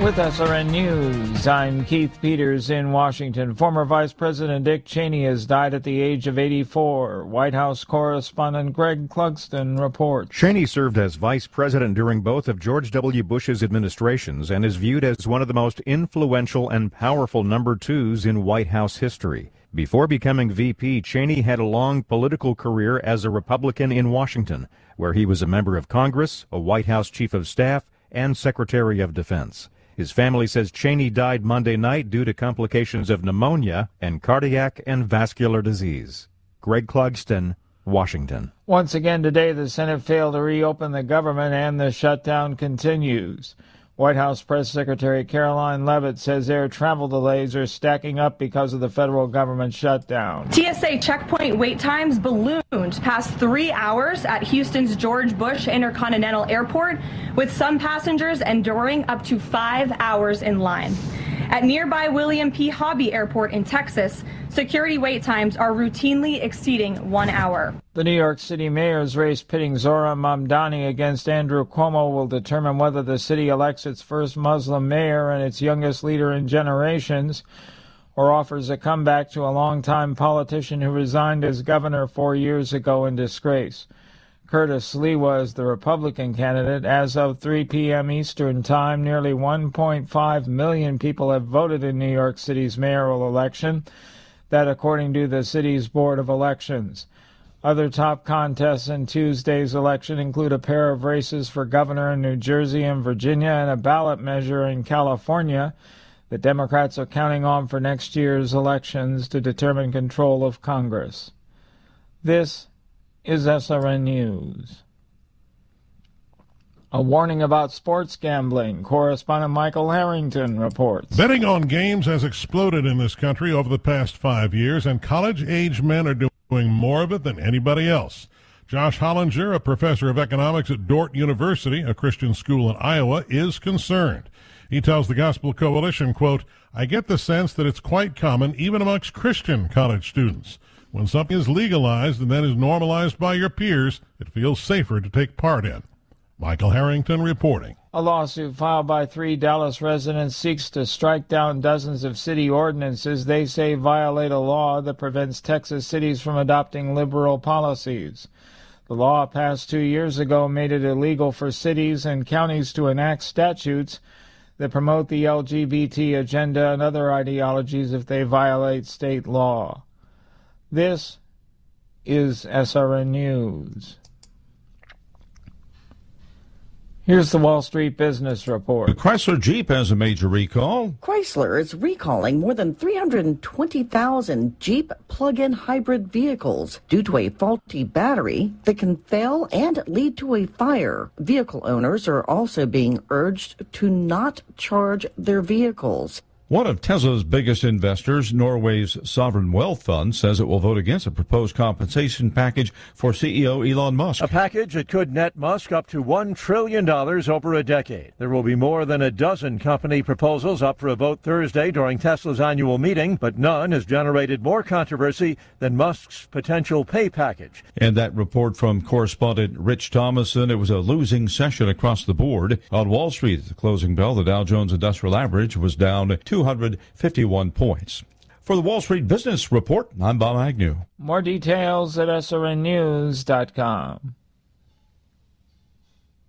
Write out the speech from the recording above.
With SRN News, I'm Keith Peters in Washington. Former Vice President Dick Cheney has died at the age of 84. White House correspondent Greg Clugston reports. Cheney served as vice president during both of George W. Bush's administrations and is viewed as one of the most influential and powerful number twos in White House history. Before becoming VP, Cheney had a long political career as a Republican in Washington, where he was a member of Congress, a White House chief of staff, and Secretary of Defense. His family says Cheney died Monday night due to complications of pneumonia and cardiac and vascular disease. Greg Clugston, Washington. Once again today, the Senate failed to reopen the government and the shutdown continues. White House Press Secretary Caroline Leavitt says air travel delays are stacking up because of the federal government shutdown. TSA checkpoint wait times ballooned past 3 hours at Houston's George Bush Intercontinental Airport, with some passengers enduring up to 5 hours in line. At nearby William P. Hobby Airport in Texas, security wait times are routinely exceeding 1 hour. The New York City mayor's race pitting Zohran Mamdani against Andrew Cuomo will determine whether the city elects its first Muslim mayor and its youngest leader in generations, or offers a comeback to a longtime politician who resigned as governor 4 years ago in disgrace. Curtis Lewa is the Republican candidate. As of 3 p.m. Eastern Time, nearly 1.5 million people have voted in New York City's mayoral election. That according to the city's Board of Elections. Other top contests in Tuesday's election include a pair of races for governor in New Jersey and Virginia and a ballot measure in California that Democrats are counting on for next year's elections to determine control of Congress. This is SRN News. A warning about sports gambling. Correspondent Michael Harrington reports. Betting on games has exploded in this country over the past 5 years, and college-age men are doing more of it than anybody else. Josh Hollinger, a professor of economics at Dordt University, a Christian school in Iowa, is concerned. He tells the Gospel Coalition, quote, "I get the sense that it's quite common even amongst Christian college students. When something is legalized and then is normalized by your peers, it feels safer to take part in." Michael Harrington reporting. A lawsuit filed by 3 Dallas residents seeks to strike down dozens of city ordinances they say violate a law that prevents Texas cities from adopting liberal policies. The law passed 2 years ago made it illegal for cities and counties to enact statutes that promote the LGBT agenda and other ideologies if they violate state law. This is SRN News. Here's the Wall Street Business Report. The Chrysler Jeep has a major recall. Chrysler is recalling more than 320,000 Jeep plug-in hybrid vehicles due to a faulty battery that can fail and lead to a fire. Vehicle owners are also being urged to not charge their vehicles. One of Tesla's biggest investors, Norway's Sovereign Wealth Fund, says it will vote against a proposed compensation package for CEO Elon Musk. A package that could net Musk up to $1 trillion over a decade. There will be more than a dozen company proposals up for a vote Thursday during Tesla's annual meeting, but none has generated more controversy than Musk's potential pay package. And that report from correspondent Rich Thomason. It was a losing session across the board. On Wall Street at the closing bell, the Dow Jones Industrial Average was down 251 points. For the Wall Street Business Report, I'm Bob Agnew. More details at srnnews.com.